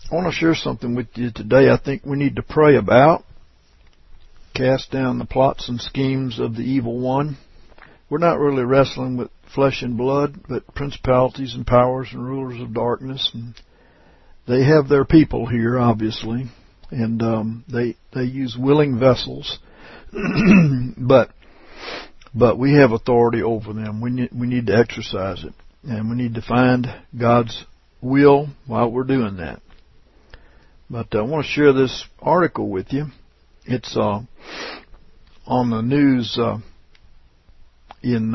I want to share something with you today I think we need to pray about. Cast down the plots and schemes of the evil one. We're not really wrestling with flesh and blood, but principalities and powers and rulers of darkness. And they have their people here, obviously, and they use willing vessels. but we have authority over them. We need to exercise it, and we need to find God's will while we're doing that. But I want to share this article with you. It's on the news in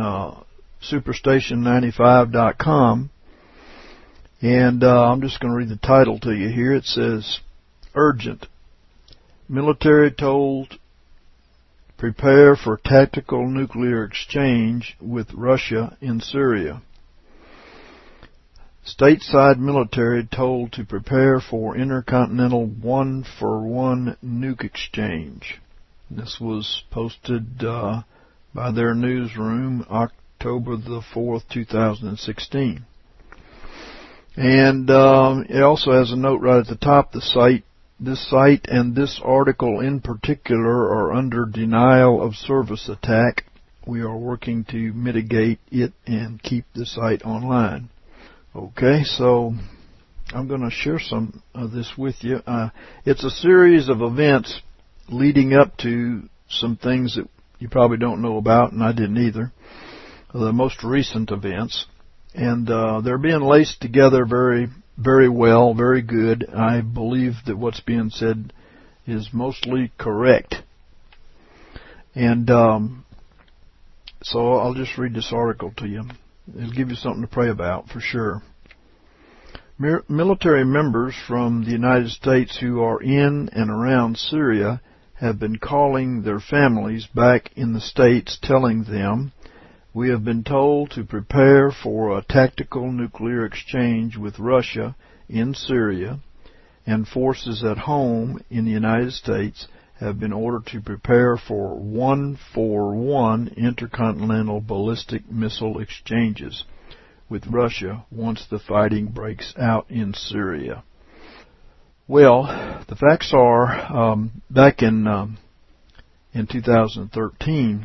Superstation95.com, and I'm just going to read the title to you here. It says, Urgent. Military told prepare for tactical nuclear exchange with Russia in Syria. Stateside military told to prepare for intercontinental one-for-one nuke exchange. This was posted by their newsroom October the 4th, 2016. And it also has a note right at the top. This site and this article in particular are under denial of service attack. We are working to mitigate it and keep the site online. Okay, so I'm going to share some of this with you. It's a series of events leading up to some things that you probably don't know about, and I didn't either. The most recent events. And they're being laced together very, very well, very good. I believe that what's being said is mostly correct. And so I'll just read this article to you. It'll give you something to pray about for sure. Military members from the United States who are in and around Syria have been calling their families back in the States, telling them, we have been told to prepare for a tactical nuclear exchange with Russia in Syria, and forces at home in the United States have been ordered to prepare for one-for-one intercontinental ballistic missile exchanges with Russia once the fighting breaks out in Syria. Well, the facts are, back in 2013,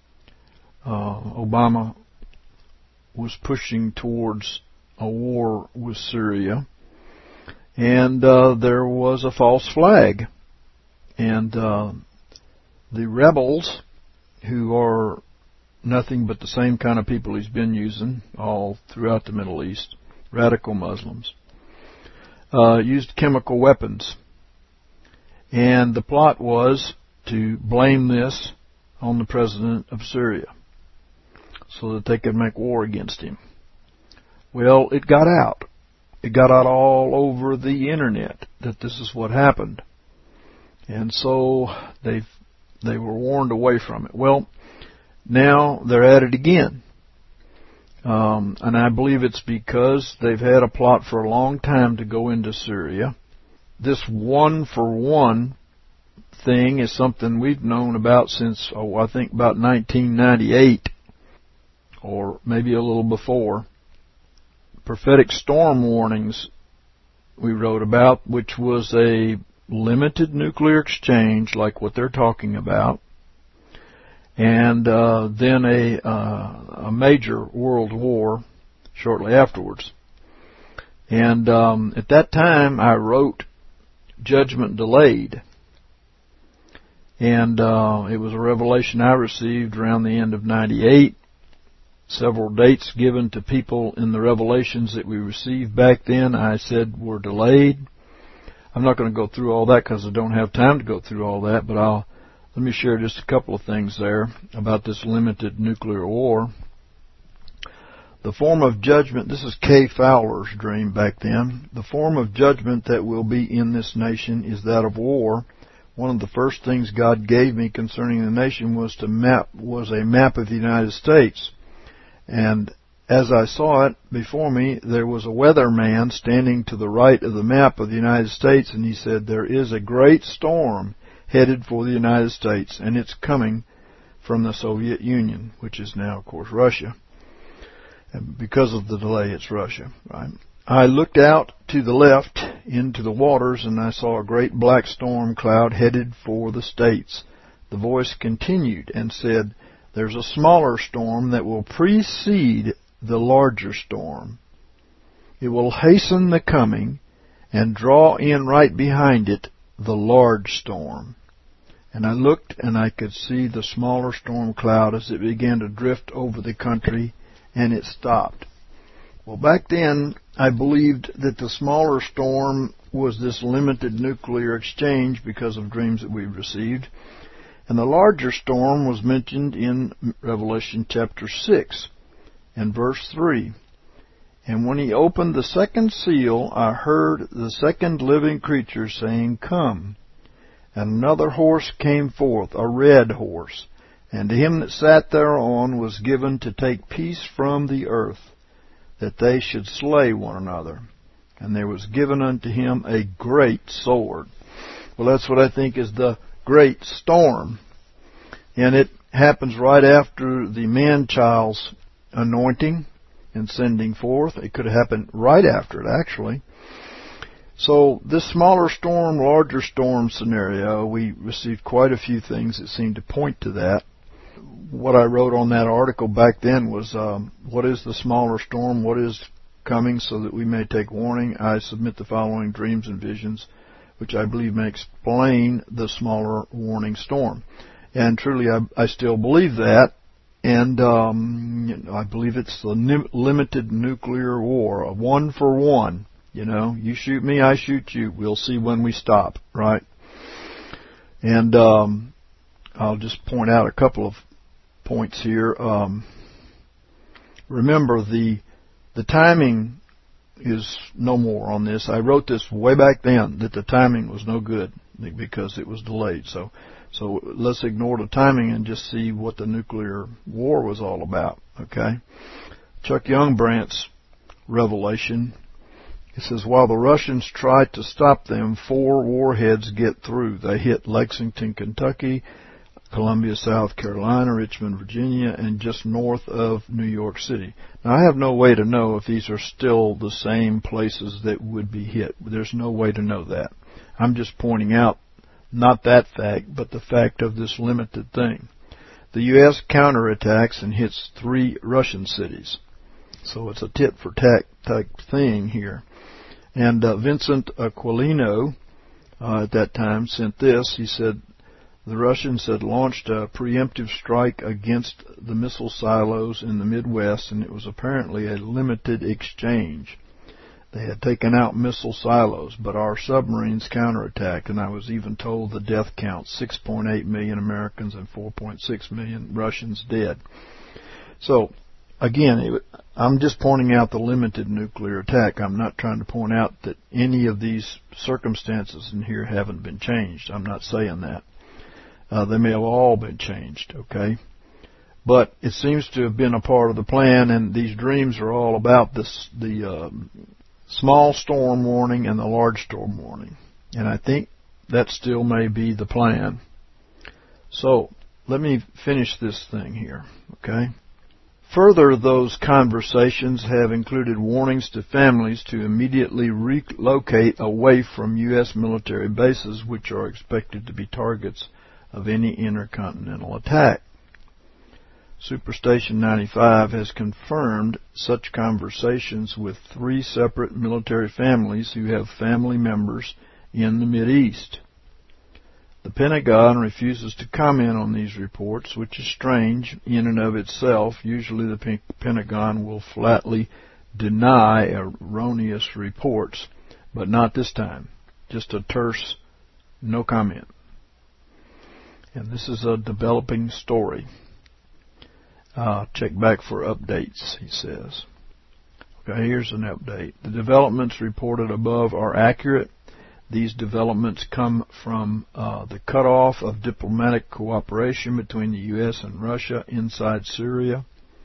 Obama was pushing towards a war with Syria, and there was a false flag. And the rebels, who are nothing but the same kind of people he's been using all throughout the Middle East, radical Muslims, used chemical weapons. And the plot was to blame this on the president of Syria so that they could make war against him. Well, it got out. It got out all over the internet that this is what happened. And so they were warned away from it. Well, now they're at it again. And I believe it's because they've had a plot for a long time to go into Syria. This one-for-one thing is something we've known about since, I think about 1998, or maybe a little before. Prophetic storm warnings we wrote about, which was a limited nuclear exchange like what they're talking about, and then a major world war shortly afterwards. And at that time I wrote Judgment Delayed, and it was a revelation I received around the end of 98. Several dates given to people in the revelations that we received back then I said were delayed. I'm not going to go through all that because I don't have time to go through all that, but let me share just a couple of things there about this limited nuclear war. The form of judgment, this is Kay Fowler's dream back then, the form of judgment that will be in this nation is that of war. One of the first things God gave me concerning the nation was a map of the United States. And as I saw it before me, there was a weatherman standing to the right of the map of the United States, and he said, there is a great storm headed for the United States, and it's coming from the Soviet Union, which is now, of course, Russia. And because of the delay, it's Russia, right? I looked out to the left into the waters, and I saw a great black storm cloud headed for the States. The voice continued and said, "There's a smaller storm that will precede the larger storm. It will hasten the coming and draw in right behind it the large storm." And I looked, and I could see the smaller storm cloud as it began to drift over the country, and it stopped. Well, back then, I believed that the smaller storm was this limited nuclear exchange because of dreams that we've received. And the larger storm was mentioned in Revelation chapter 6 and verse 3. "And when he opened the second seal, I heard the second living creature saying, 'Come.' And another horse came forth, a red horse. And to him that sat thereon was given to take peace from the earth, that they should slay one another. And there was given unto him a great sword." Well, that's what I think is the great storm. And it happens right after the man-child's anointing and sending forth. It could have happened right after it, actually. So this smaller storm, larger storm scenario, we received quite a few things that seemed to point to that. What I wrote on that article back then was, what is the smaller storm? What is coming, so that we may take warning? I submit the following dreams and visions, which I believe may explain the smaller warning storm. And truly, I still believe that. And I believe it's the limited nuclear war, a one for one. You know, you shoot me, I shoot you. We'll see when we stop, right? And I'll just point out a couple of points here. Remember, the timing is no more on this. I wrote this way back then, that the timing was no good because it was delayed. So let's ignore the timing and just see what the nuclear war was all about, okay? Chuck Youngbrandt's revelation. It says, "While the Russians tried to stop them, 4 warheads get through. They hit Lexington, Kentucky, Columbia, South Carolina, Richmond, Virginia, and just north of New York City." Now, I have no way to know if these are still the same places that would be hit. There's no way to know that. I'm just pointing out not that fact, but the fact of this limited thing. The U.S. counterattacks and hits 3 Russian cities. So it's a tit-for-tat type thing here. And Vincent Aquilino at that time sent this. He said, "The Russians had launched a preemptive strike against the missile silos in the Midwest, and it was apparently a limited exchange. They had taken out missile silos, but our submarines counterattacked, and I was even told the death count, 6.8 million Americans and 4.6 million Russians dead." So, again, I'm just pointing out the limited nuclear attack. I'm not trying to point out that any of these circumstances in here haven't been changed. I'm not saying that. They may have all been changed, okay? But it seems to have been a part of the plan, and these dreams are all about this, the small storm warning and the large storm warning. And I think that still may be the plan. So, let me finish this thing here, okay? Further, those conversations have included warnings to families to immediately relocate away from U.S. military bases, which are expected to be targets of any intercontinental attack. Superstation 95 has confirmed such conversations with 3 separate military families who have family members in the Mideast. The Pentagon refuses to comment on these reports, which is strange in and of itself. Usually the Pentagon will flatly deny erroneous reports, but not this time. Just a terse no comment. And this is a developing story. Check back for updates, he says. Okay, here's an update. The developments reported above are accurate. These developments come from the cutoff of diplomatic cooperation between the U.S. and Russia inside Syria.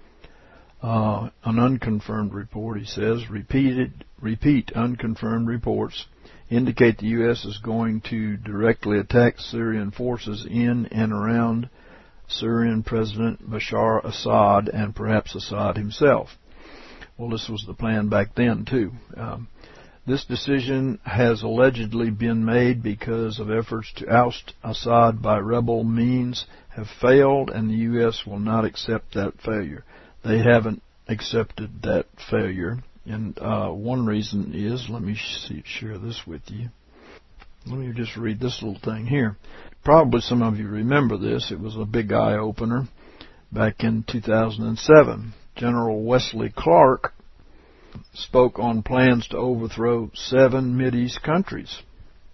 An unconfirmed report, he says, repeat unconfirmed reports indicate the U.S. is going to directly attack Syrian forces in and around Syrian President Bashar Assad and perhaps Assad himself. Well, this was the plan back then, too. This decision has allegedly been made because of efforts to oust Assad by rebel means have failed, and the U.S. will not accept that failure. They haven't accepted that failure. And one reason is, let me share this with you. Let me just read this little thing here. Probably some of you remember this. It was a big eye-opener back in 2007. General Wesley Clark spoke on plans to overthrow 7 Mideast countries.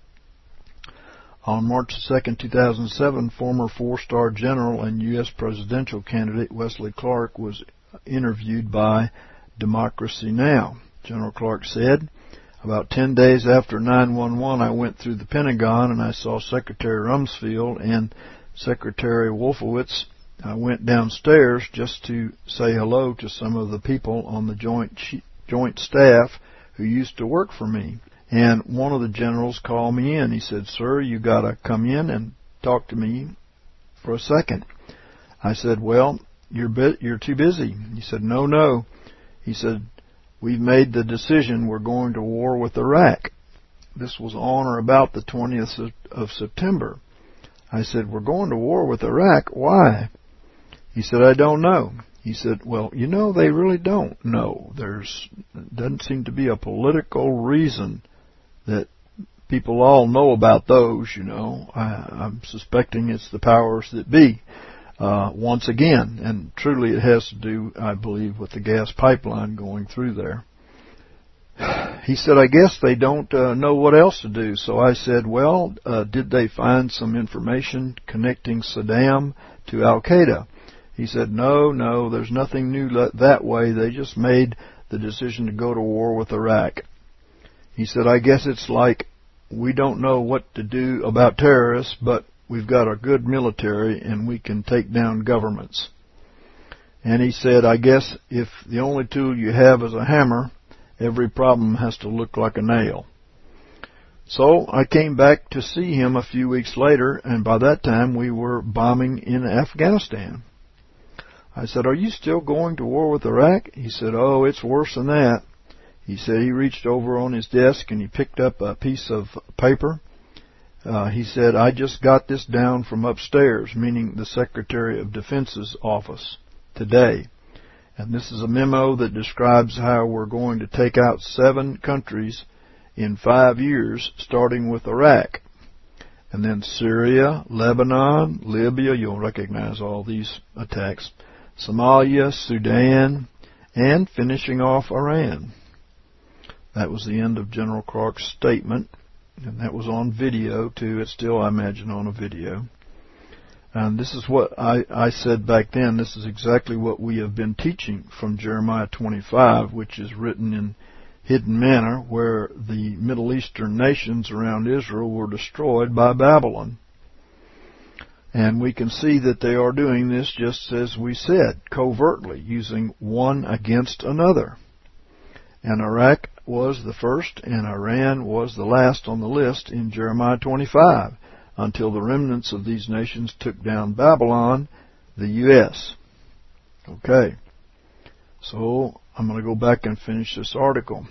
On March 2, 2007, former 4-star general and U.S. presidential candidate Wesley Clark was interviewed by Democracy Now! General Clark said, "About 10 days after 9/11, I went through the Pentagon and I saw Secretary Rumsfeld and Secretary Wolfowitz. I went downstairs just to say hello to some of the people on the joint staff who used to work for me. And one of the generals called me in. He said, 'Sir, you got to come in and talk to me for a second.' I said, 'Well, you're too busy.' He said, 'No.' He said, 'We've made the decision. We're going to war with Iraq.' This was on or about the 20th of September. I said, 'We're going to war with Iraq. Why?' He said, 'I don't know.' He said, 'Well, they really don't know. Doesn't seem to be a political reason that people all know about those, I'm suspecting it's the powers that be, once again. And truly it has to do, I believe, with the gas pipeline going through there.' He said, 'I guess they don't know what else to do.' So I said, 'Well, did they find some information connecting Saddam to Al-Qaeda?' He said, No, there's nothing new that way. They just made the decision to go to war with Iraq.' He said, 'I guess it's like we don't know what to do about terrorists, but we've got a good military and we can take down governments.' And he said, 'I guess if the only tool you have is a hammer, every problem has to look like a nail.' So I came back to see him a few weeks later, and by that time we were bombing in Afghanistan. I said, 'Are you still going to war with Iraq?' He said, 'Oh, it's worse than that.' He said he reached over on his desk and he picked up a piece of paper. He said, 'I just got this down from upstairs,' meaning the Secretary of Defense's office, today. And this is a memo that describes how we're going to take out 7 countries in 5 years, starting with Iraq. And then Syria, Lebanon, Libya, you'll recognize all these attacks, Somalia, Sudan, and finishing off Iran." That was the end of General Clark's statement, and that was on video, too. It's still, I imagine, on a video. And this is what I said back then. This is exactly what we have been teaching from Jeremiah 25, which is written in hidden manner, where the Middle Eastern nations around Israel were destroyed by Babylon. And we can see that they are doing this just as we said, covertly, using one against another. And Iraq was the first and Iran was the last on the list in Jeremiah 25, until the remnants of these nations took down Babylon, the U.S. Okay, so I'm going to go back and finish this article.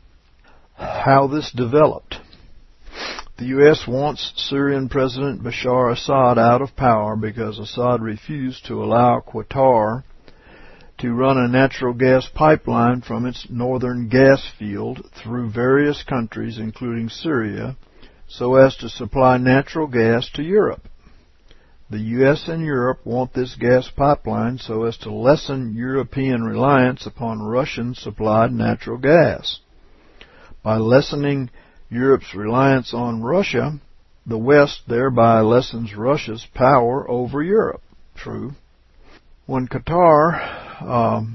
How this developed. The U.S. wants Syrian President Bashar Assad out of power because Assad refused to allow Qatar to run a natural gas pipeline from its northern gas field through various countries, including Syria, so as to supply natural gas to Europe. The U.S. and Europe want this gas pipeline so as to lessen European reliance upon Russian-supplied natural gas. By lessening Europe's reliance on Russia, the West thereby lessens Russia's power over Europe. True. When Qatar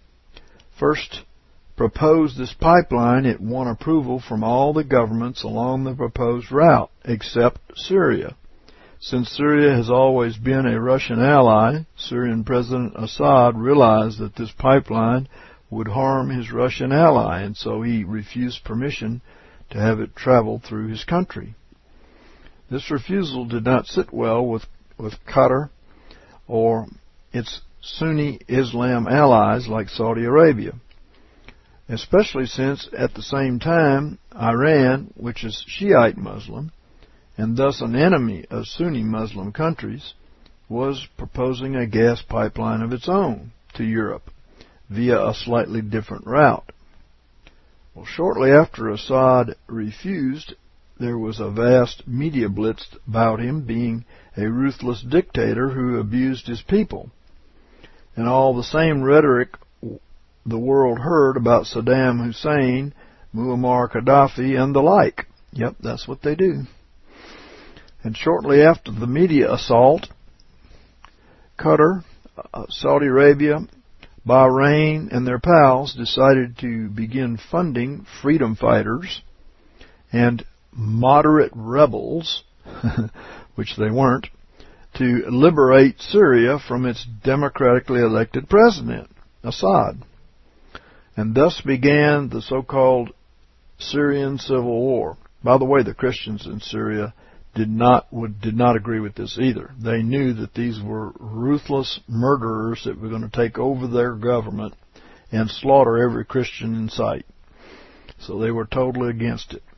first proposed this pipeline, it won approval from all the governments along the proposed route, except Syria. Since Syria has always been a Russian ally, Syrian President Assad realized that this pipeline would harm his Russian ally, and so he refused permission to have it travel through his country. This refusal did not sit well with Qatar or its Sunni Islam allies like Saudi Arabia. especially since at the same time Iran, which is Shiite Muslim, and thus an enemy of Sunni Muslim countries, was proposing a gas pipeline of its own to Europe via a slightly different route. Well, shortly after Assad refused, there was a vast media blitz about him being a ruthless dictator who abused his people. And all the same rhetoric the world heard about Saddam Hussein, Muammar Gaddafi, and the like. Yep, that's what they do. And shortly after the media assault, Qatar, Saudi Arabia, Bahrain, and their pals decided to begin funding freedom fighters and moderate rebels, which they weren't, to liberate Syria from its democratically elected president, Assad. And thus began the so-called Syrian Civil War. By the way, the Christians in Syria did not agree with this either. They knew that these were ruthless murderers that were going to take over their government and slaughter every Christian in sight. So they were totally against it.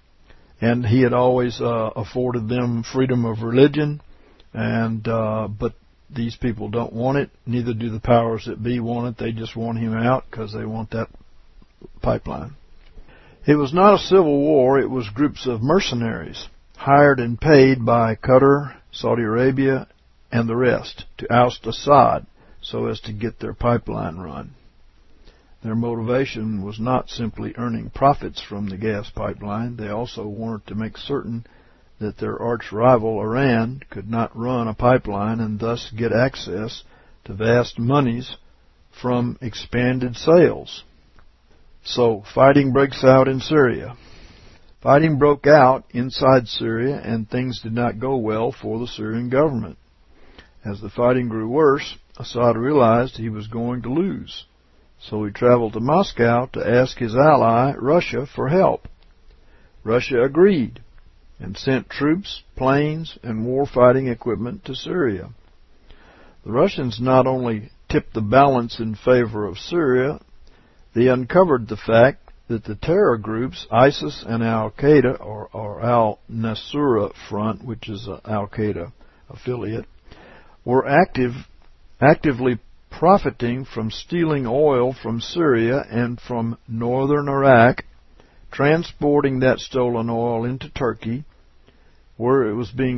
And he had always afforded them freedom of religion, and but these people don't want it. Neither do the powers that be want it. They just want him out because they want that pipeline. It was not a civil war. It was groups of mercenaries hired and paid by Qatar, Saudi Arabia, and the rest to oust Assad so as to get their pipeline run. Their motivation was not simply earning profits from the gas pipeline. They also wanted to make certain that their arch-rival Iran could not run a pipeline and thus get access to vast monies from expanded sales. So, fighting breaks out in Syria. Fighting broke out inside Syria, and things did not go well for the Syrian government. As the fighting grew worse, Assad realized he was going to lose. So he traveled to Moscow to ask his ally, Russia, for help. Russia agreed and sent troops, planes, and war-fighting equipment to Syria. The Russians not only tipped the balance in favor of Syria, they uncovered the fact that the terror groups ISIS and Al-Qaeda, or Al-Nusra Front, which is an Al-Qaeda affiliate, were actively profiting from stealing oil from Syria and from northern Iraq, transporting that stolen oil into Turkey, where it was being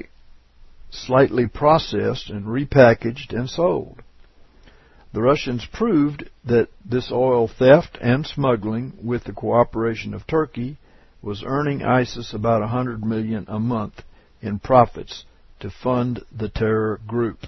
slightly processed and repackaged and sold. The Russians proved that this oil theft and smuggling, with the cooperation of Turkey, was earning ISIS about $100 million a month in profits to fund the terror group.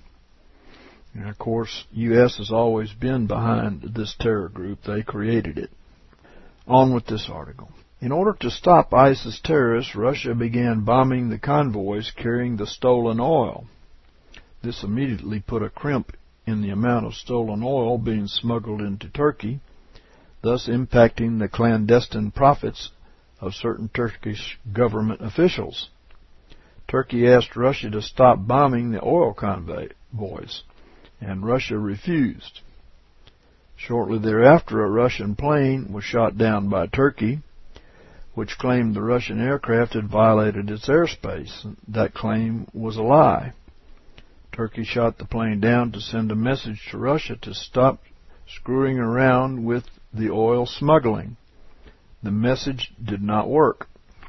And of course, U.S. has always been behind this terror group. They created it. On with this article. In order to stop ISIS terrorists, Russia began bombing the convoys carrying the stolen oil. This immediately put a crimp in the amount of stolen oil being smuggled into Turkey, thus impacting the clandestine profits of certain Turkish government officials. Turkey asked Russia to stop bombing the oil convoys, and Russia refused. Shortly thereafter, a Russian plane was shot down by Turkey, which claimed the Russian aircraft had violated its airspace. That claim was a lie. Turkey shot the plane down to send a message to Russia to stop screwing around with the oil smuggling. The message did not work.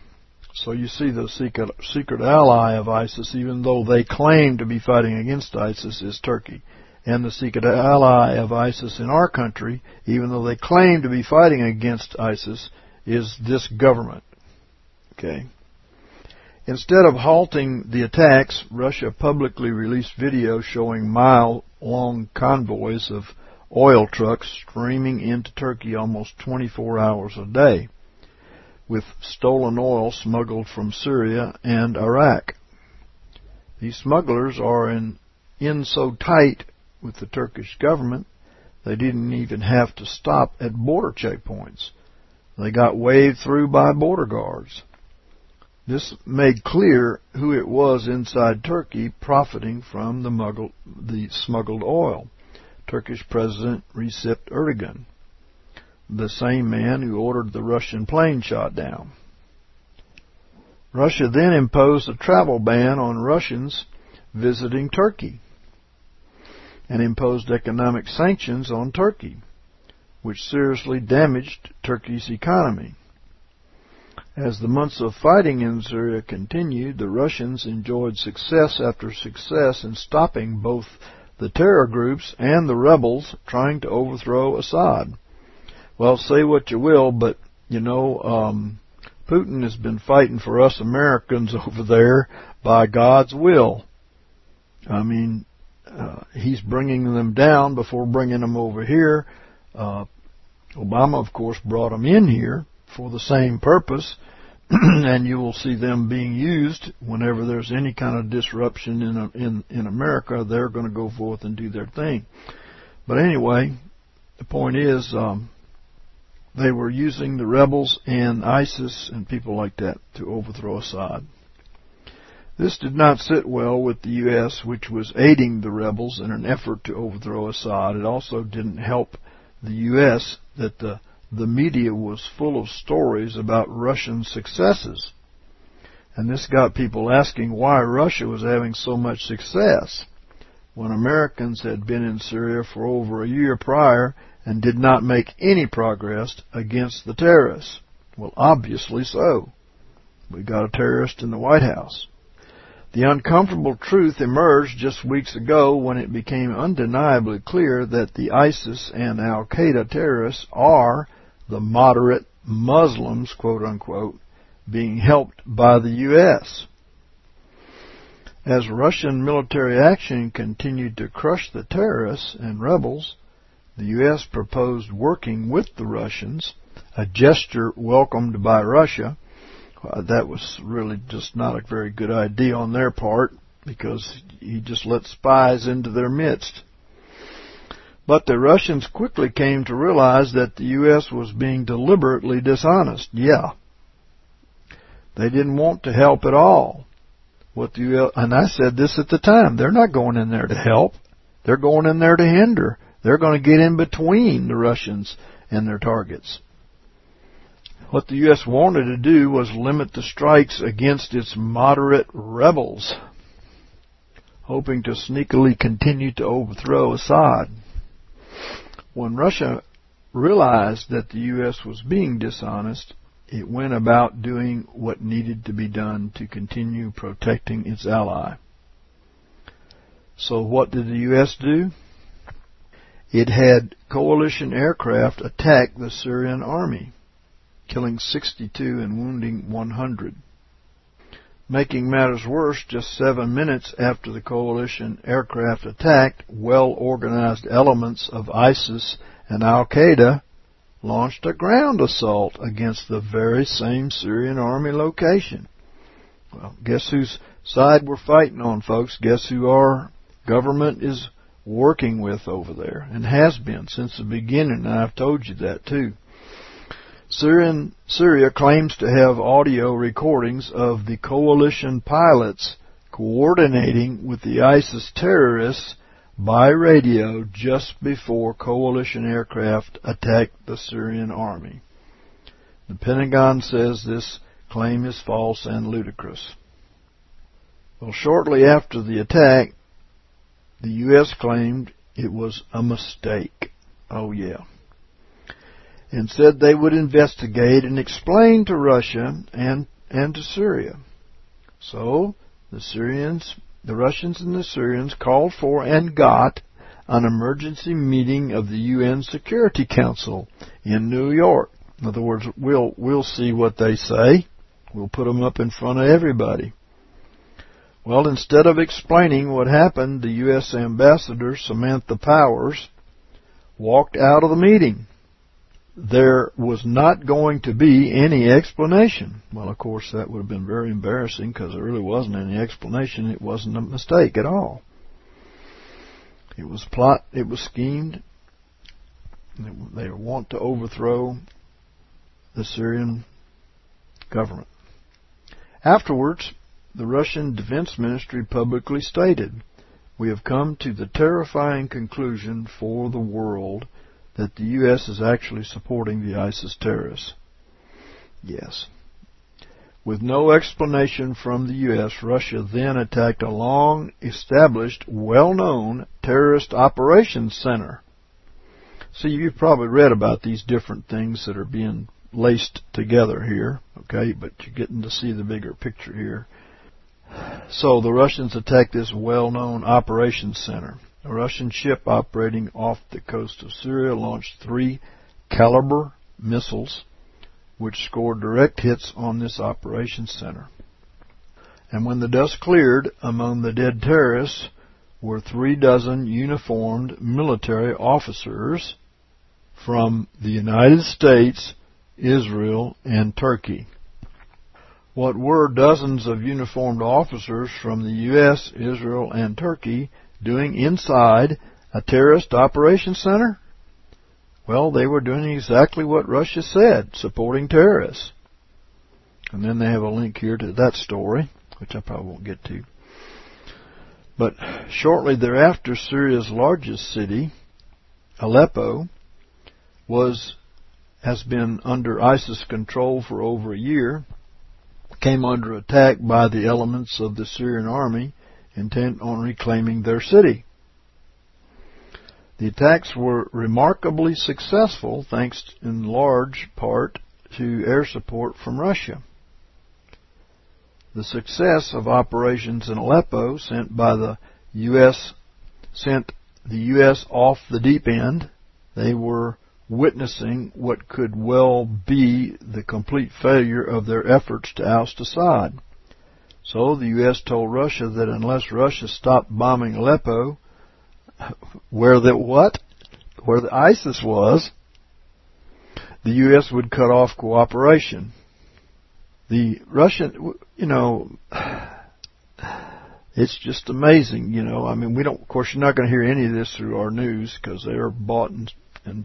So you see, the secret ally of ISIS, even though they claim to be fighting against ISIS, is Turkey. And the secret ally of ISIS in our country, even though they claim to be fighting against ISIS, is this government. Okay. Instead of halting the attacks, Russia publicly released videos showing mile-long convoys of oil trucks streaming into Turkey almost 24 hours a day, with stolen oil smuggled from Syria and Iraq. These smugglers are in so tight with the Turkish government, they didn't even have to stop at border checkpoints. They got waved through by border guards. This made clear who it was inside Turkey profiting from the smuggled oil: Turkish President Recep Erdogan. the same man who ordered the Russian plane shot down. Russia then imposed a travel ban on Russians visiting Turkey and imposed economic sanctions on Turkey, which seriously damaged Turkey's economy. As the months of fighting in Syria continued, the Russians enjoyed success after success in stopping both the terror groups and the rebels trying to overthrow Assad. Well, say what you will, but, Putin has been fighting for us Americans over there by God's will. I mean, he's bringing them down before bringing them over here. Obama, of course, brought them in here for the same purpose, and you will see them being used whenever there's any kind of disruption in America. They're going to go forth and do their thing. But anyway, the point is, they were using the rebels and ISIS and people like that to overthrow Assad. This did not sit well with the U.S., which was aiding the rebels in an effort to overthrow Assad. It also didn't help the U.S. that the media was full of stories about Russian successes. And this got people asking why Russia was having so much success when Americans had been in Syria for over a year prior and did not make any progress against the terrorists. Well, obviously so. We got a terrorist in the White House. The uncomfortable truth emerged just weeks ago when it became undeniably clear that the ISIS and Al-Qaeda terrorists are the moderate Muslims, quote unquote, being helped by the U.S. As Russian military action continued to crush the terrorists and rebels, the U.S. proposed working with the Russians, a gesture welcomed by Russia. That was really just not a very good idea on their part, because he just let spies into their midst. But the Russians quickly came to realize that the U.S. was being deliberately dishonest. Yeah. They didn't want to help at all. And I said this at the time, they're not going in there to help. They're going in there to hinder. They're going to get in between the Russians and their targets. What the U.S. wanted to do was limit the strikes against its moderate rebels, hoping to sneakily continue to overthrow Assad. When Russia realized that the U.S. was being dishonest, it went about doing what needed to be done to continue protecting its ally. So what did the U.S. do? It had coalition aircraft attack the Syrian army, killing 62 and wounding 100. Making matters worse, just 7 minutes after the coalition aircraft attacked, well-organized elements of ISIS and Al-Qaeda launched a ground assault against the very same Syrian army location. Well, guess whose side we're fighting on, folks? Guess who our government is working with over there, and has been since the beginning, and I've told you that too. Syria claims to have audio recordings of the coalition pilots coordinating with the ISIS terrorists by radio just before coalition aircraft attacked the Syrian army. The Pentagon says this claim is false and ludicrous. Well, shortly after the attack, the U.S. claimed it was a mistake. Oh, yeah. And said they would investigate and explain to Russia and to Syria. So the Russians and the Syrians called for and got an emergency meeting of the UN Security Council in New York. In other words, we'll see what they say. We'll put them up in front of everybody. Well, instead of explaining what happened, the U.S. Ambassador, Samantha Powers, walked out of the meeting. There was not going to be any explanation. Well, of course, that would have been very embarrassing because there really wasn't any explanation. It wasn't a mistake at all. It was plot. It was schemed. They want to overthrow the Syrian government. Afterwards, the Russian Defense Ministry publicly stated, "We have come to the terrifying conclusion for the world that the U.S. is actually supporting the ISIS terrorists. Yes. With no explanation from the U.S., Russia then attacked a long-established, well-known terrorist operations center. See, you've probably read about these different things that are being laced together here, okay, but you're getting to see the bigger picture here. So the Russians attacked this well-known operations center. A Russian ship operating off the coast of Syria launched 3 Kalibr missiles, which scored direct hits on this operations center. And when the dust cleared, among the dead terrorists were 36 uniformed military officers from the United States, Israel, and Turkey. What were dozens of uniformed officers from the U.S., Israel, and Turkey doing inside a terrorist operations center? Well, they were doing exactly what Russia said, supporting terrorists. And then they have a link here to that story, which I probably won't get to. But shortly thereafter, Syria's largest city, Aleppo, has been under ISIS control for over a year, came under attack by the elements of the Syrian army intent on reclaiming their city. The attacks were remarkably successful thanks in large part to air support from Russia. The success of operations in Aleppo sent the U.S. off the deep end. They were witnessing what could well be the complete failure of their efforts to oust Assad. So the U.S. told Russia that unless Russia stopped bombing Aleppo, where the ISIS was, the U.S. would cut off cooperation. The Russian, it's just amazing, I mean, of course, you're not going to hear any of this through our news because they are bought and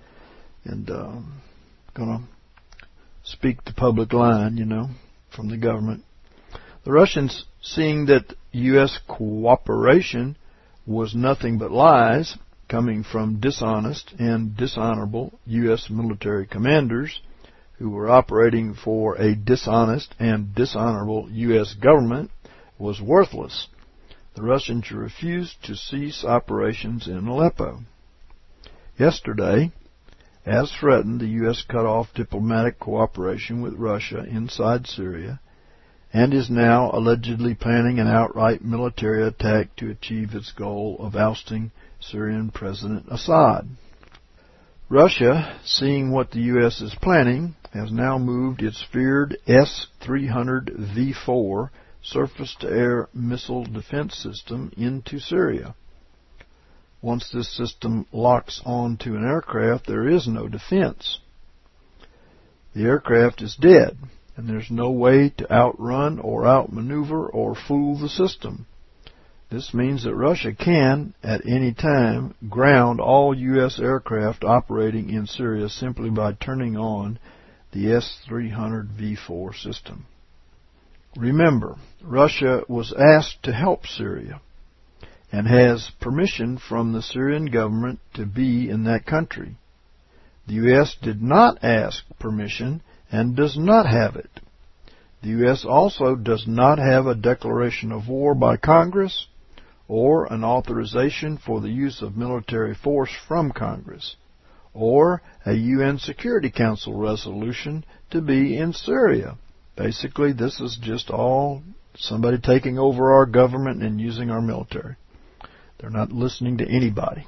going to speak the public line, from the government. The Russians, seeing that U.S. cooperation was nothing but lies coming from dishonest and dishonorable U.S. military commanders who were operating for a dishonest and dishonorable U.S. government, was worthless. The Russians refused to cease operations in Aleppo. Yesterday, as threatened, the U.S. cut off diplomatic cooperation with Russia inside Syria and is now allegedly planning an outright military attack to achieve its goal of ousting Syrian President Assad. Russia, seeing what the U.S. is planning, has now moved its feared S-300V4 surface-to-air missile defense system into Syria. Once this system locks onto an aircraft, there is no defense. The aircraft is dead, and there's no way to outrun or outmaneuver or fool the system. This means that Russia can, at any time, ground all U.S. aircraft operating in Syria simply by turning on the S-300V4 system. Remember, Russia was asked to help Syria and has permission from the Syrian government to be in that country. The U.S. did not ask permission and does not have it. The U.S. also does not have a declaration of war by Congress or an authorization for the use of military force from Congress, or a UN Security Council resolution to be in Syria. Basically, this is just all somebody taking over our government and using our military. They're not listening to anybody.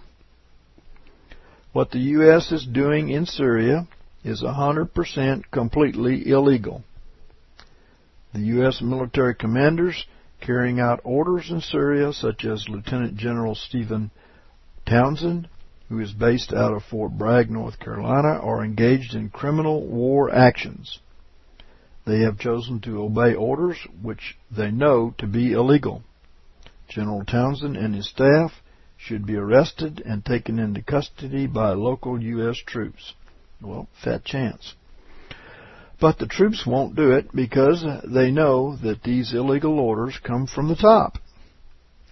What the U.S. is doing in Syria is 100% completely illegal. The U.S. military commanders carrying out orders in Syria, such as Lieutenant General Stephen Townsend, who is based out of Fort Bragg, North Carolina, are engaged in criminal war actions. They have chosen to obey orders which they know to be illegal. General Townsend and his staff should be arrested and taken into custody by local U.S. troops. Well, fat chance. But the troops won't do it because they know that these illegal orders come from the top.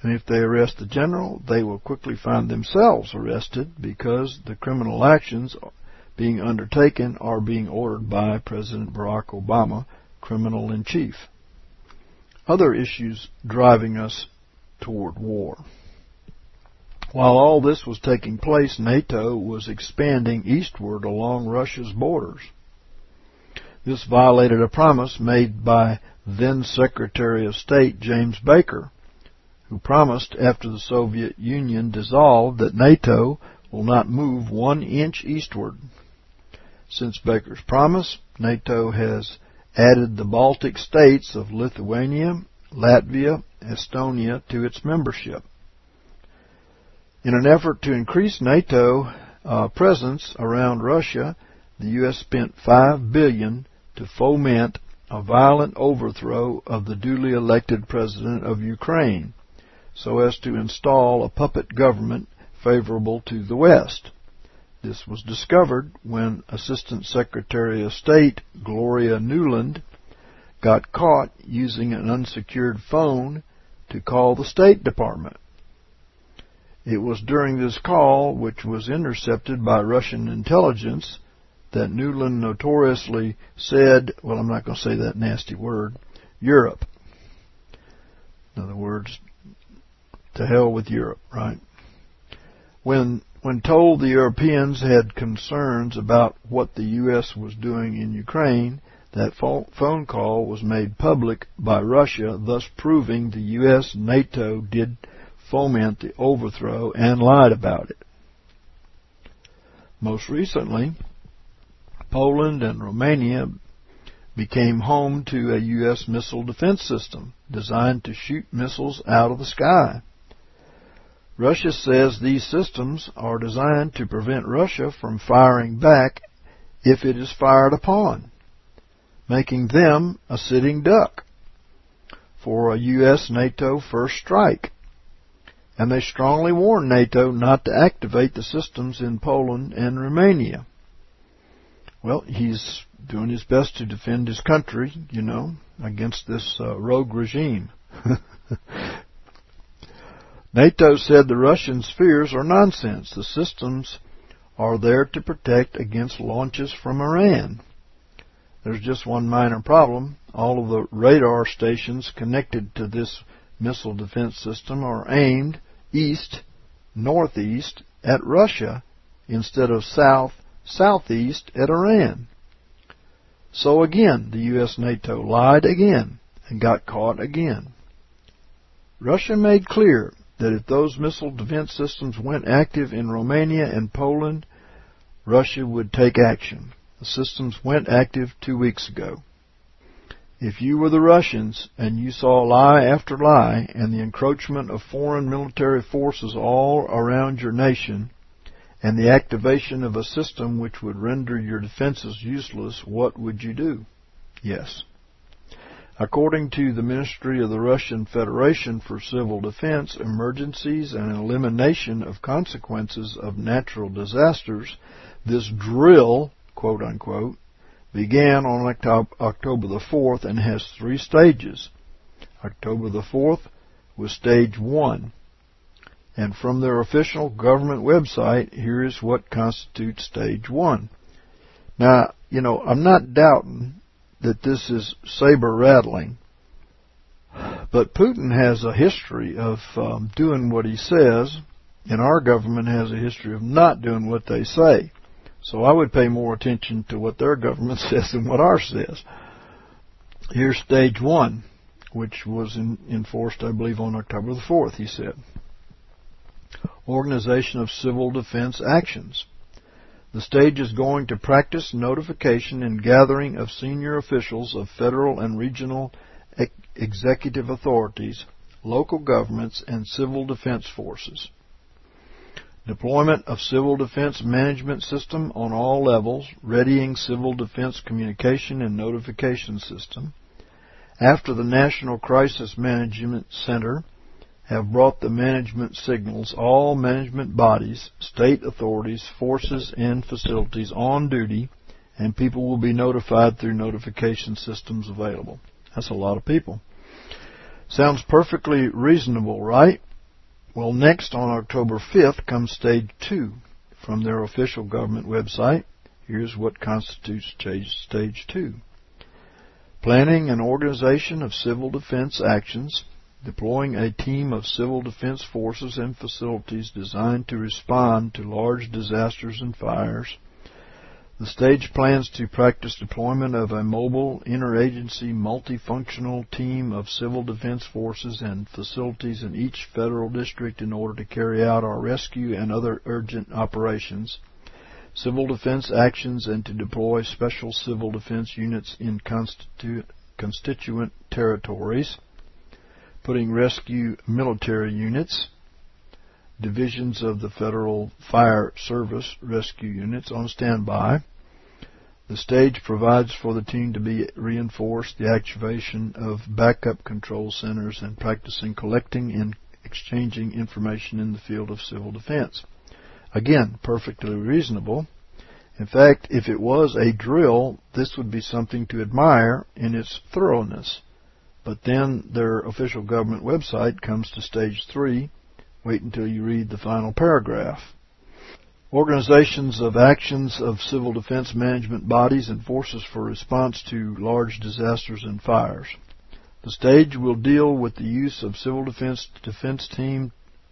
And if they arrest the general, they will quickly find themselves arrested because the criminal actions being undertaken are being ordered by President Barack Obama, criminal-in-chief. Other issues driving us toward war. While all this was taking place, NATO was expanding eastward along Russia's borders. This violated a promise made by then Secretary of State James Baker, who promised after the Soviet Union dissolved that NATO will not move 1 inch eastward. Since Baker's promise, NATO has added the Baltic states of Lithuania, Latvia, Estonia to its membership. In an effort to increase NATO presence around Russia, the U.S. spent $5 billion to foment a violent overthrow of the duly elected president of Ukraine, so as to install a puppet government favorable to the West. This was discovered when Assistant Secretary of State Gloria Nuland got caught using an unsecured phone to call the State Department. It was during this call, which was intercepted by Russian intelligence, that Nuland notoriously said, well, I'm not going to say that nasty word, Europe. In other words, to hell with Europe, right? When told the Europeans had concerns about what the U.S. was doing in Ukraine, that phone call was made public by Russia, thus proving the U.S. and NATO did foment the overthrow and lied about it. Most recently, Poland and Romania became home to a U.S. missile defense system designed to shoot missiles out of the sky. Russia says these systems are designed to prevent Russia from firing back if it is fired upon, making them a sitting duck for a U.S.-NATO first strike. And they strongly warn NATO not to activate the systems in Poland and Romania. Well, he's doing his best to defend his country, against this rogue regime. NATO said the Russians' fears are nonsense. The systems are there to protect against launches from Iran. There's just one minor problem. All of the radar stations connected to this missile defense system are aimed east-northeast at Russia instead of south-southeast at Iran. So again, the U.S.-NATO lied again and got caught again. Russia made clear that if those missile defense systems went active in Romania and Poland, Russia would take action. The systems went active 2 weeks ago. If you were the Russians and you saw lie after lie and the encroachment of foreign military forces all around your nation and the activation of a system which would render your defenses useless, what would you do? Yes. According to the Ministry of the Russian Federation for Civil Defense, Emergencies and Elimination of Consequences of Natural Disasters, this drill, quote-unquote, began on October the 4th and has 3 stages. October the 4th was Stage 1. And from their official government website, here is what constitutes Stage 1. Now, I'm not doubting that this is saber-rattling, but Putin has a history of doing what he says, and our government has a history of not doing what they say. So I would pay more attention to what their government says than what ours says. Here's Stage 1, which was enforced, I believe, on October the 4th, he said. Organization of Civil Defense Actions. The stage is going to practice notification and gathering of senior officials of federal and regional executive authorities, local governments, and civil defense forces. Deployment of Civil Defense Management System on all levels, readying Civil Defense Communication and Notification System. After the National Crisis Management Center have brought the management signals, all management bodies, state authorities, forces, and facilities on duty, and people will be notified through notification systems available. That's a lot of people. Sounds perfectly reasonable, right? Well, next on October 5th comes Stage 2 from their official government website. Here's what constitutes Stage 2. Planning and organization of civil defense actions, deploying a team of civil defense forces and facilities designed to respond to large disasters and fires. The stage plans to practice deployment of a mobile, interagency, multifunctional team of civil defense forces and facilities in each federal district in order to carry out our rescue and other urgent operations, civil defense actions, and to deploy special civil defense units in constituent territories, putting rescue military units, divisions of the Federal Fire Service rescue units on standby. The stage provides for the team to be reinforced, the activation of backup control centers, and practicing collecting and exchanging information in the field of civil defense. Again, perfectly reasonable. In fact, if it was a drill, this would be something to admire in its thoroughness. But then their official government website comes to Stage 3. Wait until you read the final paragraph. Organizations of actions of civil defense management bodies and forces for response to large disasters and fires. The stage will deal with the use of civil defense team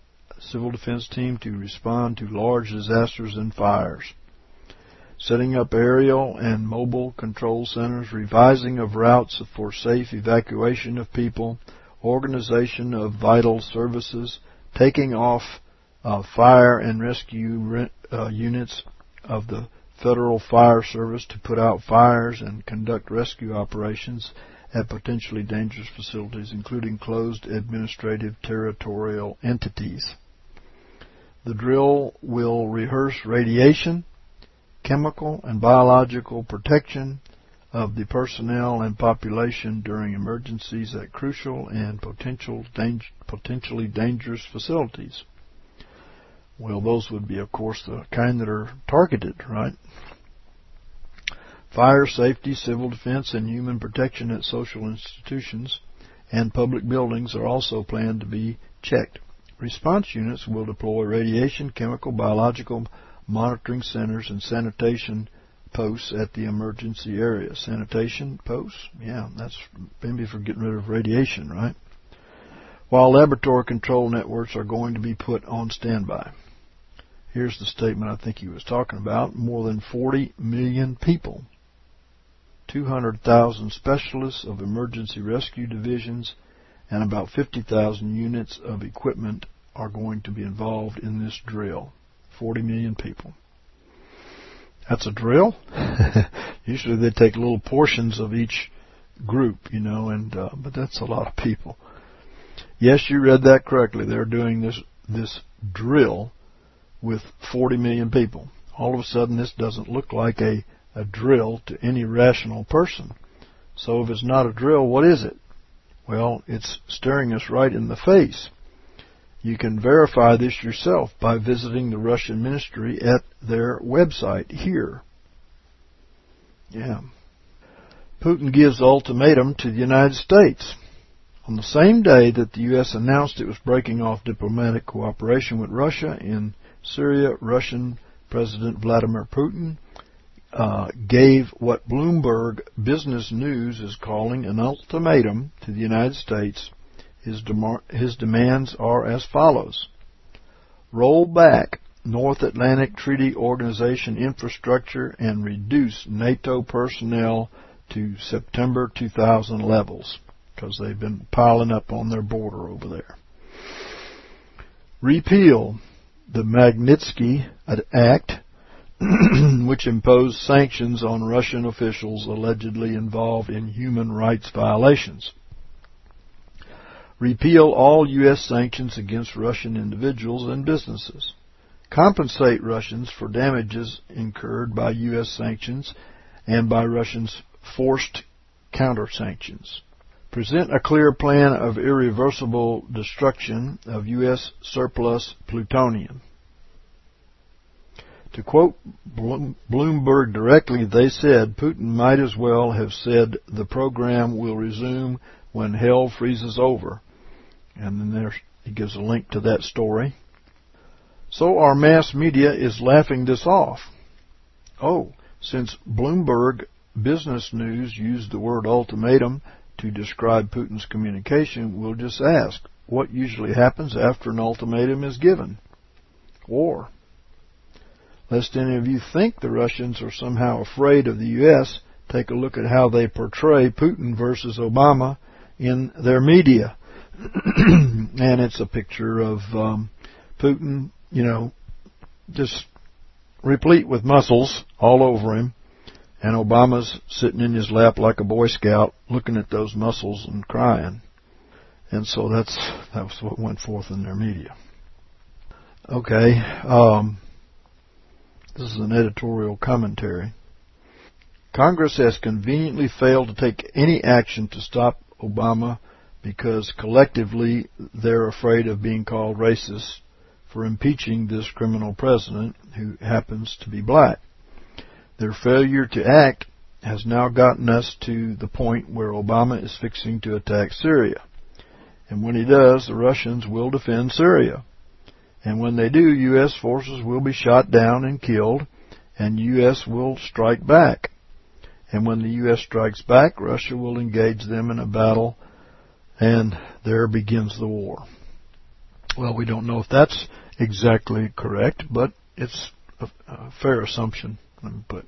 to respond to large disasters and fires. Setting up aerial and mobile control centers, revising of routes for safe evacuation of people, organization of vital services, taking off fire and rescue units of the Federal Fire Service to put out fires and conduct rescue operations at potentially dangerous facilities, including closed administrative territorial entities. The drill will rehearse radiation, chemical, and biological protection of the personnel and population during emergencies at crucial and potentially dangerous facilities. Well, those would be, of course, the kind that are targeted, right? Fire safety, civil defense, and human protection at social institutions and public buildings are also planned to be checked. Response units will deploy radiation, chemical, biological monitoring centers and sanitation posts at the emergency area. Sanitation posts? Yeah, that's maybe for getting rid of radiation, right? While laboratory control networks are going to be put on standby. Here's the statement I think he was talking about. More than 40 million people, 200,000 specialists of emergency rescue divisions, and about 50,000 units of equipment are going to be involved in this drill. 40 million people. That's a drill? Usually they take little portions of each group, but that's a lot of people. Yes, you read that correctly. They're doing this drill with 40 million people. All of a sudden, this doesn't look like a drill to any rational person. So if it's not a drill, what is it? Well, it's staring us right in the face. You can verify this yourself by visiting the Russian ministry at their website here. Yeah. Putin gives ultimatum to the United States. On the same day that the U.S. announced it was breaking off diplomatic cooperation with Russia in Syria, Russian President Vladimir Putin gave what Bloomberg Business News is calling an ultimatum to the United States. His demands are as follows. Roll back North Atlantic Treaty Organization infrastructure and reduce NATO personnel to September 2000 levels, because they've been piling up on their border over there. Repeal the Magnitsky Act, which imposed sanctions on Russian officials allegedly involved in human rights violations. Repeal all U.S. sanctions against Russian individuals and businesses. Compensate Russians for damages incurred by U.S. sanctions and by Russians' forced counter-sanctions. Present a clear plan of irreversible destruction of U.S. surplus plutonium. To quote Bloomberg directly, they said Putin might as well have said the program will resume when hell freezes over. And then He gives a link to that story. So our mass media is laughing this off. Oh, since Bloomberg Business News used the word ultimatum to describe Putin's communication, we'll just ask, what usually happens after an ultimatum is given? War. Lest any of you think the Russians are somehow afraid of the U.S., take a look at how they portray Putin versus Obama in their media. And it's a picture of Putin, just replete with muscles all over him, and Obama's sitting in his lap like a Boy Scout looking at those muscles and crying. And so that was what went forth in their media. Okay, this is an editorial commentary. Congress has conveniently failed to take any action to stop Obama because collectively they're afraid of being called racist for impeaching this criminal president who happens to be black. Their failure to act has now gotten us to the point where Obama is fixing to attack Syria. And when he does, the Russians will defend Syria. And when they do, U.S. forces will be shot down and killed, and U.S. will strike back. And when the U.S. strikes back, Russia will engage them in a battle, and there begins the war. Well, we don't know if that's exactly correct, but it's a fair assumption. But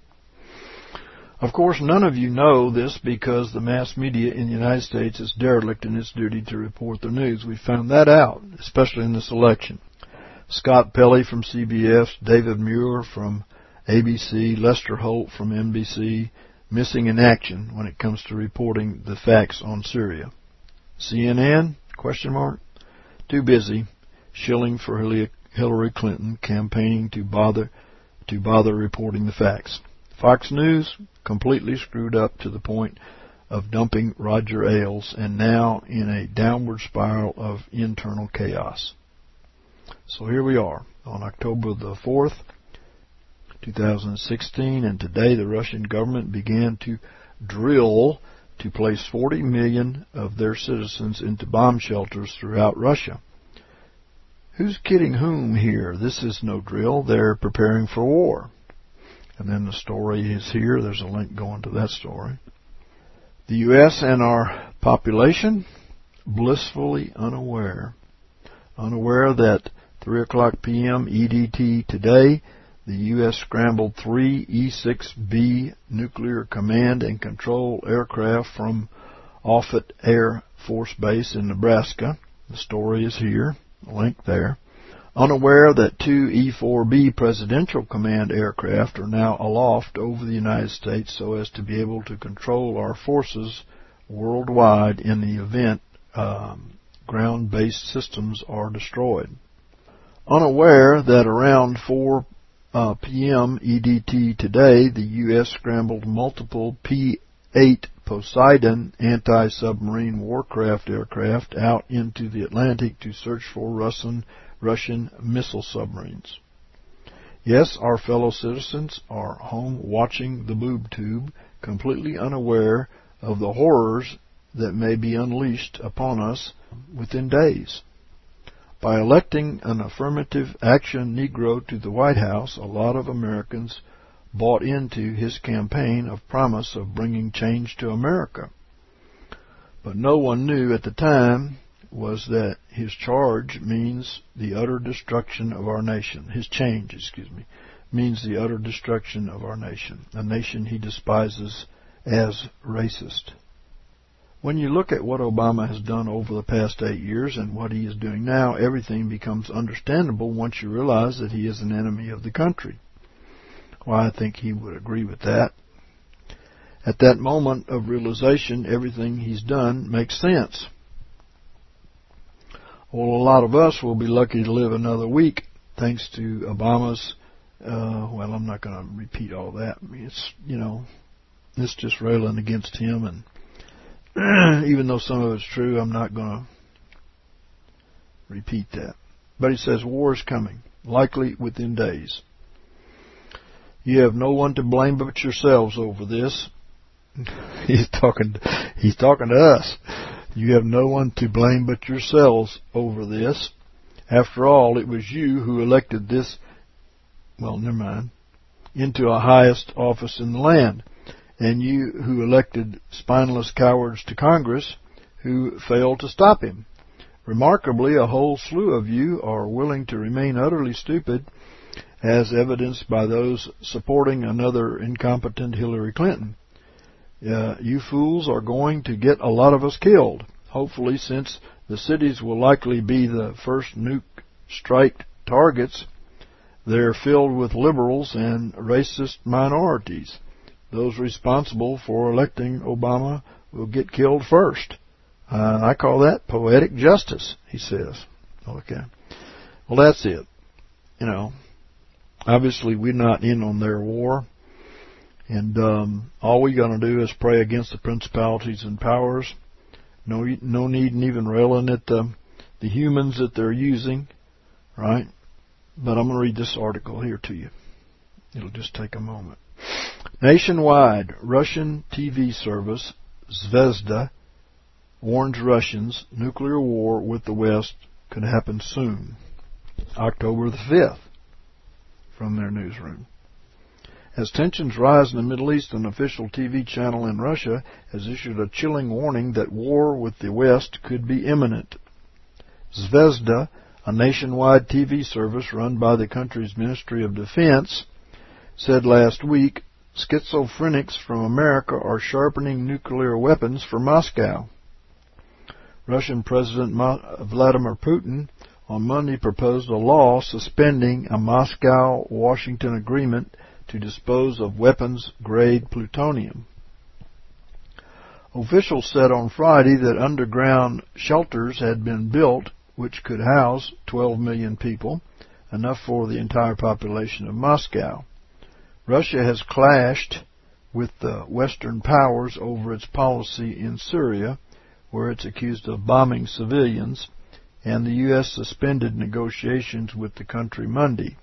of course, none of you know this because the mass media in the United States is derelict in its duty to report the news. We found that out, especially in this election. Scott Pelley from CBS, David Muir from ABC, Lester Holt from NBC, missing in action when it comes to reporting the facts on Syria. CNN? ? Too busy shilling for Hillary Clinton, campaigning to bother reporting the facts. Fox News? Completely screwed up to the point of dumping Roger Ailes, and now in a downward spiral of internal chaos. So here we are on October the 4th, 2016, and today the Russian government began to drill to place 40 million of their citizens into bomb shelters throughout Russia. Who's kidding whom here? This is no drill. They're preparing for war. And then the story is here. There's a link going to that story. The U.S. and our population, blissfully unaware that 3 o'clock p.m. EDT today, the U.S. scrambled 3 E-6B nuclear command and control aircraft from Offutt Air Force Base in Nebraska. The story is here, a link there. Unaware that 2 E-4B Presidential Command aircraft are now aloft over the United States so as to be able to control our forces worldwide in the event ground-based systems are destroyed. Unaware that around 4 p.m. EDT today, the U.S. scrambled multiple P-8 Poseidon anti-submarine warcraft aircraft out into the Atlantic to search for Russian missile submarines. Yes, our fellow citizens are home watching the boob tube, completely unaware of the horrors that may be unleashed upon us within days. By electing an affirmative action Negro to the White House, a lot of Americans bought into his campaign of promise of bringing change to America. But no one knew at the time was that his change means the utter destruction of our nation. Means the utter destruction of our nation, a nation he despises as racist. When you look at what Obama has done over the past 8 years and what he is doing now, everything becomes understandable once you realize that he is an enemy of the country. Well, I think he would agree with that. At that moment of realization, everything he's done makes sense. Well, a lot of us will be lucky to live another week thanks to Obama's, I'm not going to repeat all that. I mean, it's just railing against him, and even though some of it's true, I'm not going to repeat that. But he says war is coming, likely within days. You have no one to blame but yourselves over this. He's talking to us. You have no one to blame but yourselves over this. After all, it was you who elected this, into a highest office in the land, and you who elected spineless cowards to Congress who failed to stop him. Remarkably, a whole slew of you are willing to remain utterly stupid, as evidenced by those supporting another incompetent Hillary Clinton. You fools are going to get a lot of us killed. Hopefully, since the cities will likely be the first nuke-strike targets, they're filled with liberals and racist minorities. Those responsible for electing Obama will get killed first. I call that poetic justice, he says. Okay. Well, that's it. Obviously we're not in on their war. And all we're going to do is pray against the principalities and powers. No need in even railing at the humans that they're using, right? But I'm going to read this article here to you. It'll just take a moment. Nationwide, Russian TV service Zvezda warns Russians nuclear war with the West could happen soon. October the 5th, from their newsroom. As tensions rise in the Middle East, an official TV channel in Russia has issued a chilling warning that war with the West could be imminent. Zvezda, a nationwide TV service run by the country's Ministry of Defense, said last week schizophrenics from America are sharpening nuclear weapons for Moscow. Russian President Vladimir Putin on Monday proposed a law suspending a Moscow-Washington agreement to dispose of weapons-grade plutonium. Officials said on Friday that underground shelters had been built which could house 12 million people, enough for the entire population of Moscow. Russia has clashed with the Western powers over its policy in Syria, where it's accused of bombing civilians, and the U.S. suspended negotiations with the country Monday.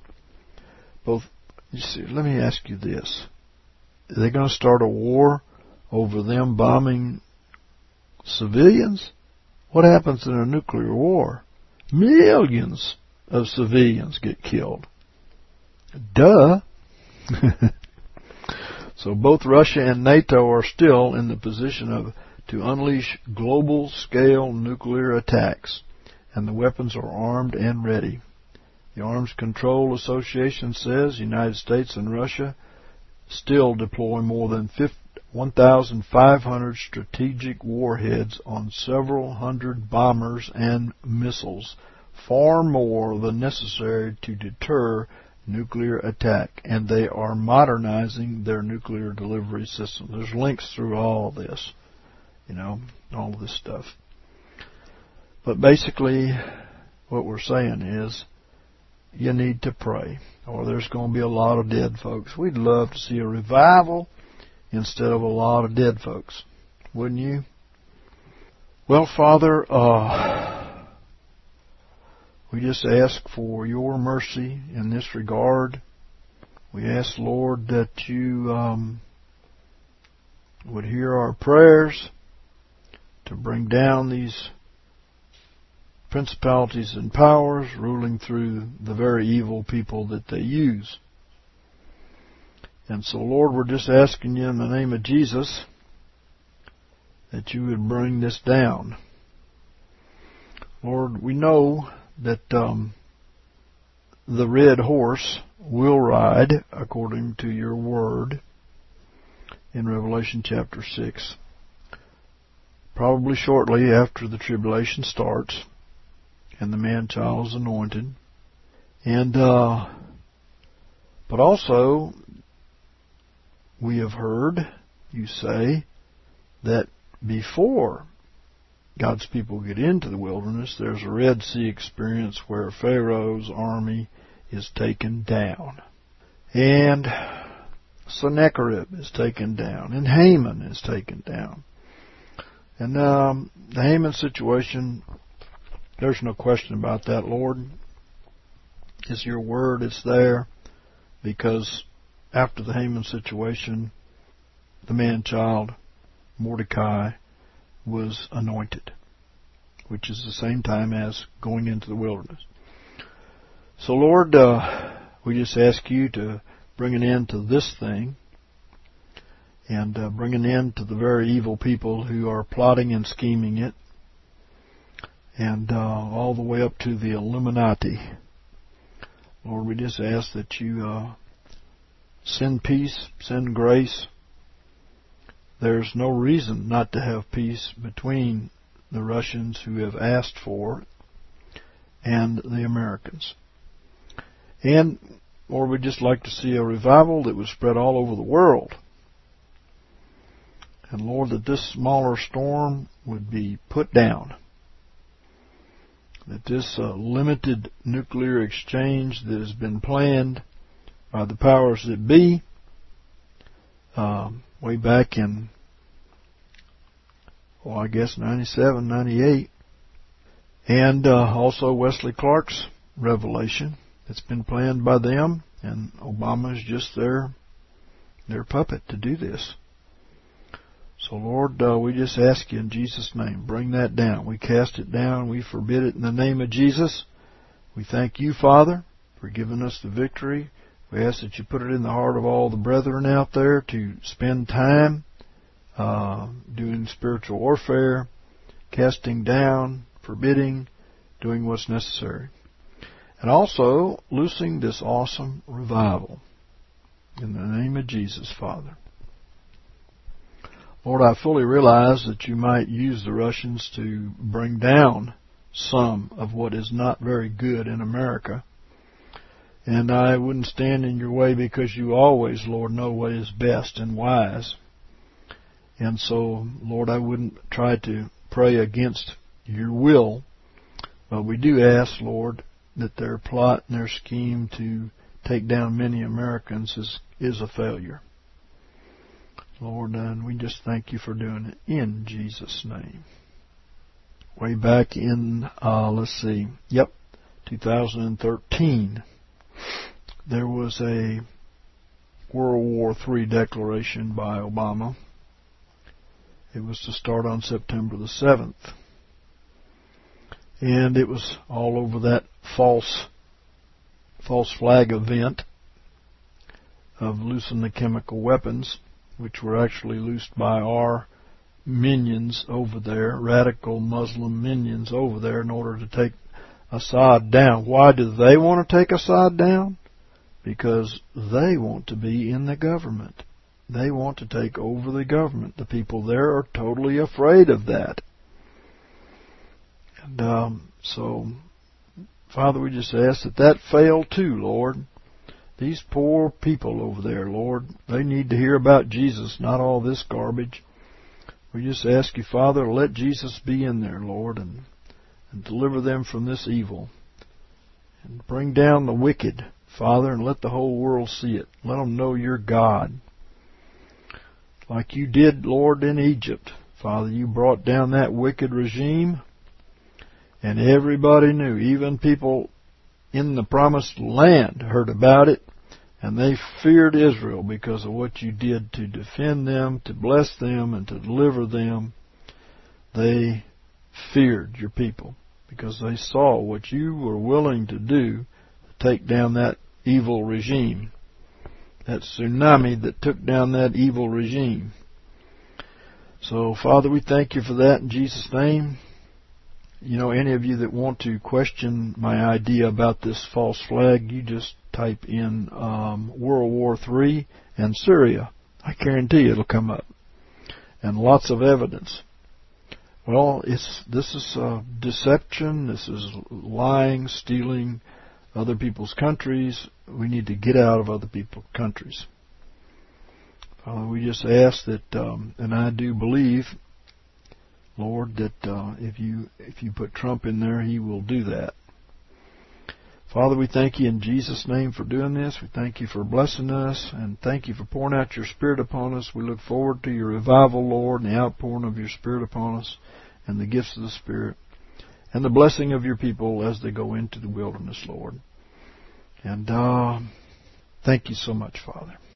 Let me ask you this. Are they going to start a war over them bombing civilians? What happens in a nuclear war? Millions of civilians get killed. Duh. So both Russia and NATO are still in the position to unleash global-scale nuclear attacks, and the weapons are armed and ready. The Arms Control Association says the United States and Russia still deploy more than 1,500 strategic warheads on several hundred bombers and missiles, far more than necessary to deter nuclear attack, and they are modernizing their nuclear delivery system. There's links through all this, all this stuff. But basically, what we're saying is, you need to pray, or there's going to be a lot of dead folks. We'd love to see a revival instead of a lot of dead folks, wouldn't you? Well, Father, we just ask for your mercy in this regard. We ask, Lord, that you would hear our prayers to bring down these principalities and powers ruling through the very evil people that they use. And so, Lord, we're just asking you in the name of Jesus that you would bring this down. Lord, we know that the red horse will ride according to your word in Revelation chapter 6, probably shortly after the tribulation starts and the man-child is anointed. And but also, we have heard you say that before God's people get into the wilderness, there's a Red Sea experience where Pharaoh's army is taken down, and Sennacherib is taken down, and Haman is taken down. And the Haman situation, there's no question about that, Lord. It's your word, it's there, because after the Haman situation, the man-child, Mordecai, was anointed. which is the same time as going into the wilderness. So, Lord, we just ask you to bring an end to this thing and bring an end to the very evil people who are plotting and scheming it, and all the way up to the Illuminati. Lord, we just ask that you send peace, send grace. There's no reason not to have peace between the Russians who have asked for it and the Americans. And, Lord, we'd just like to see a revival that would spread all over the world. And, Lord, that this smaller storm would be put down. That this limited nuclear exchange that has been planned by the powers that be way back in, I guess 97, 98, and also Wesley Clark's revelation. It's been planned by them, and Obama is just their puppet to do this. So, Lord, we just ask you in Jesus' name, bring that down. We cast it down. We forbid it in the name of Jesus. We thank you, Father, for giving us the victory. We ask that you put it in the heart of all the brethren out there to spend time doing spiritual warfare, casting down, forbidding, doing what's necessary. And also loosing this awesome revival. In the name of Jesus, Father. Lord, I fully realize that you might use the Russians to bring down some of what is not very good in America. And I wouldn't stand in your way because you always, Lord, know what is best and wise. And so, Lord, I wouldn't try to pray against your will. But we do ask, Lord, that their plot and their scheme to take down many Americans is a failure. Lord, and we just thank you for doing it in Jesus' name. Way back in, 2013, there was a World War III declaration by Obama. It was to start on September the 7th. And it was all over that false flag event of loosing the chemical weapons, which were actually loosed by our minions over there, radical Muslim minions over there, in order to take Assad down. Why do they want to take Assad down? Because they want to be in the government. They want to take over the government. The people there are totally afraid of that. And so, Father, we just ask that fail too, Lord. These poor people over there, Lord, they need to hear about Jesus, not all this garbage. We just ask you, Father, to let Jesus be in there, Lord, and deliver them from this evil. And bring down the wicked, Father, and let the whole world see it. Let them know you're God. Like you did, Lord, in Egypt. Father, you brought down that wicked regime, and everybody knew, even people in the promised land heard about it, and they feared Israel because of what you did to defend them, to bless them, and to deliver them. They feared your people because they saw what you were willing to do to take down that evil regime, that tsunami that took down that evil regime. So, Father, we thank you for that in Jesus' name. You know, any of you that want to question my idea about this false flag, you just type in World War III and Syria. I guarantee it'll come up. And lots of evidence. Well, this is deception. This is lying, stealing other people's countries. We need to get out of other people's countries. We just ask that, and I do believe, Lord, that if you put Trump in there, he will do that. Father, we thank you in Jesus' name for doing this. We thank you for blessing us, and thank you for pouring out your Spirit upon us. We look forward to your revival, Lord, and the outpouring of your Spirit upon us, and the gifts of the Spirit, and the blessing of your people as they go into the wilderness, Lord. And thank you so much, Father.